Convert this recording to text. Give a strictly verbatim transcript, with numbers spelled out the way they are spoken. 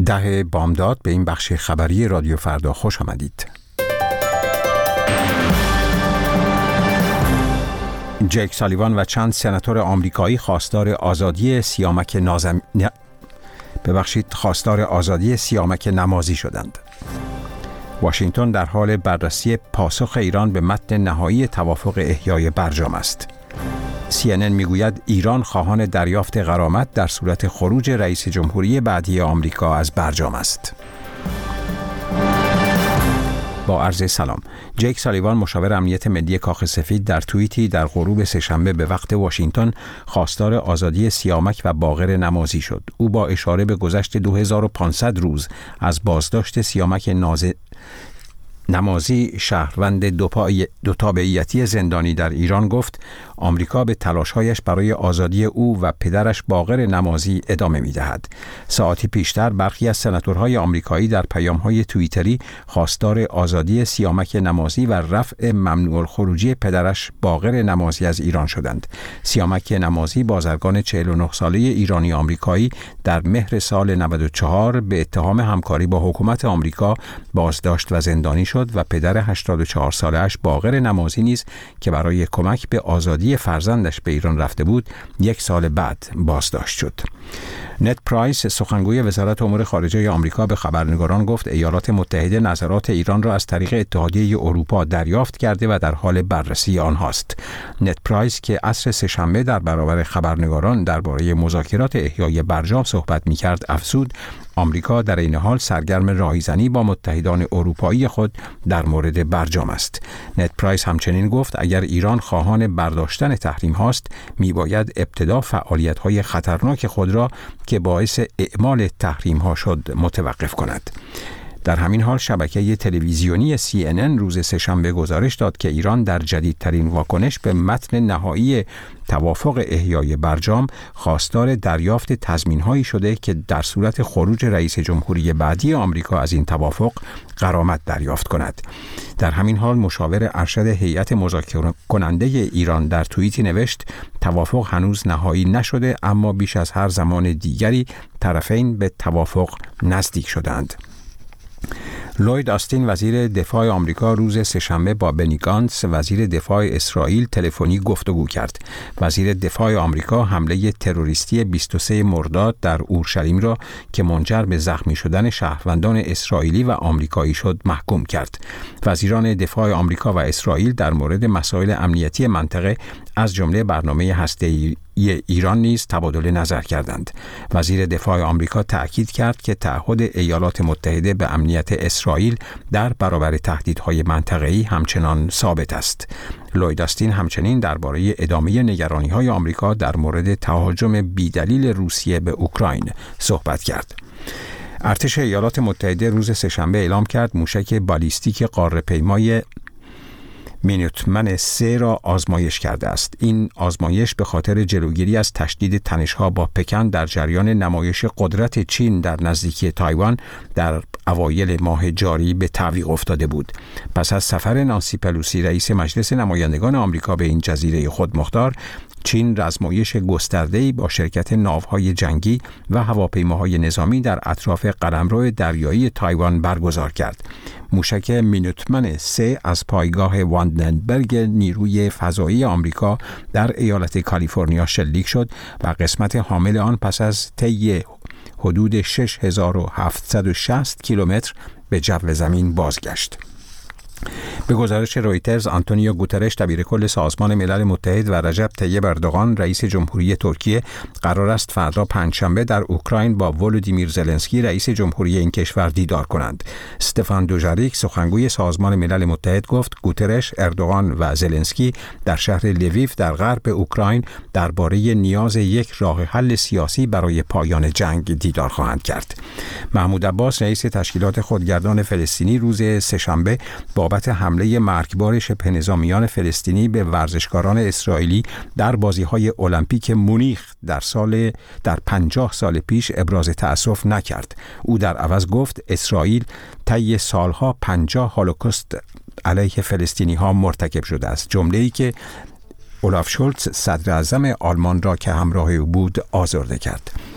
ده بامداد به این بخش خبری رادیو فردا خوش آمدید. جیک سالیوان و چند سناتور آمریکایی خواستار آزادی سیامک نازم... ن... ببخشید خواستار آزادی سیامک نمازی شدند. واشنگتن در حال بررسی پاسخ ایران به متن نهایی توافق احیای برجام است. سی ان ان میگوید ایران خواهان دریافت غرامت در صورت خروج رئیس جمهوری بعدی آمریکا از برجام است. با عرض سلام. جیک سالیوان مشاور امنیت ملی کاخ سفید در توییتی در غروب سه‌شنبه به وقت واشنگتن خواستار آزادی سیامک و باقر نمازی شد. او با اشاره به گذشت دو هزار و پانصد روز از بازداشت سیامک ناز... نمازی شهروند دو تابعیتی زندانی در ایران گفت آمریکا به تلاش‌هایش برای آزادی او و پدرش باقر نمازی ادامه می‌دهد. ساعتی پیشتر برخی از سناتورهای آمریکایی در پیام‌های توییتری خواستار آزادی سیامک نمازی و رفع ممنوع الخروجی پدرش باقر نمازی از ایران شدند. سیامک نمازی بازرگان چهل و نه ساله ایرانی آمریکایی در مهر سال نود و چهار به اتهام همکاری با حکومت آمریکا بازداشت و زندانی شد و پدر هشتاد و چهار ساله‌اش باقر نمازی نیز که برای کمک به آزادی فرزندش به ایران رفته بود یک سال بعد بازداشت شد. نت پرایس سخنگوی وزارت امور خارجه آمریکا به خبرنگاران گفت ایالات متحده نظرات ایران را از طریق اتحادیه اروپا دریافت کرده و در حال بررسی آنهاست. نت پرایس که عصر سه‌شنبه در برابر خبرنگاران درباره مذاکرات احیای برجام صحبت می‌کرد افزود آمریکا در این حال سرگرم راهیزنی با متحدان اروپایی خود در مورد برجام است. نت پرایس همچنین گفت اگر ایران خواهان برداشتن تحریم هاست میباید ابتدا فعالیت‌های خطرناک خود را که باعث اعمال تحریم ها شد متوقف کند. در همین حال شبکه تلویزیونی سی ان ان روز سه‌شنبه گزارش داد که ایران در جدیدترین واکنش به متن نهایی توافق احیای برجام خواستار دریافت تضمین‌هایی شده که در صورت خروج رئیس جمهوری بعدی آمریکا از این توافق غرامت دریافت کند. در همین حال مشاور ارشد هیئت مذاکره کننده ایران در توییتی نوشت توافق هنوز نهایی نشده اما بیش از هر زمان دیگری طرفین به توافق نزدیک شدند. لوید آستین وزیر دفاع آمریکا روز سه‌شنبه با بنی گانتس وزیر دفاع اسرائیل تلفنی گفتگو کرد. وزیر دفاع آمریکا حمله تروریستی بیست و سوم مرداد در اورشلیم را که منجر به زخمی شدن شهروندان اسرائیلی و آمریکایی شد محکوم کرد. وزیران دفاع آمریکا و اسرائیل در مورد مسائل امنیتی منطقه از جمله برنامه هسته‌ای ایران نیز تبادل نظر کردند. وزیر دفاع آمریکا تأکید کرد که تعهد ایالات متحده به امنیت اسرائیل در برابر تهدیدهای منطقه‌ای همچنان ثابت است. لوید آستین همچنین درباره ادامه نگرانی‌های آمریکا در مورد تهاجم بی‌دلیل روسیه به اوکراین صحبت کرد. ارتش ایالات متحده روز سه‌شنبه اعلام کرد موشک بالیستیک قاره‌پیمای مینوتمن سه را آزمایش کرده است. این آزمایش به خاطر جلوگیری از تشدید تنش‌ها با پکن در جریان نمایش قدرت چین در نزدیکی تایوان در اوایل ماه جاری به تعویق افتاده بود. پس از سفر نانسی پلوسی رئیس مجلس نمایندگان آمریکا به این جزیره خودمختار، چین رزمایش گسترده‌ای با شرکت ناوهای جنگی و هواپیماهای نظامی در اطراف قلمرو دریایی تایوان برگزار کرد. موشک مینوتمن سه از پایگاه واندنبرگ نیروی فضایی آمریکا در ایالت کالیفرنیا شلیک شد و قسمت حامل آن پس از طی حدود شش هزار و هفتصد و شصت کیلومتر به جو زمین بازگشت. به گزارش رویترز آنتونیو گوترش دبیرکل سازمان ملل متحد و رجب طیب اردوغان رئیس جمهوری ترکیه قرار است فردا پنجشنبه در اوکراین با ولودیمیر زلنسکی رئیس جمهوری این کشور دیدار کنند. استفان دوژاریک سخنگوی سازمان ملل متحد گفت گوترش، اردوغان و زلنسکی در شهر لویو در غرب اوکراین درباره نیاز یک راه حل سیاسی برای پایان جنگ دیدار خواهند کرد. محمود عباس رئیس تشکیلات خودگردان فلسطینی روز سه‌شنبه بابت حمله مرگبار شبه نظامیان فلسطینی به ورزشکاران اسرائیلی در بازی‌های المپیک مونیخ در سال در پنجاه سال پیش ابراز تأسف نکرد. او در عوض گفت اسرائیل طی سالها پنجاه هولوکاست علیه فلسطینی‌ها مرتکب شده است، جمله‌ای که اولاف شولتز صدر اعظم آلمان را که همراه او بود آزرده کرد.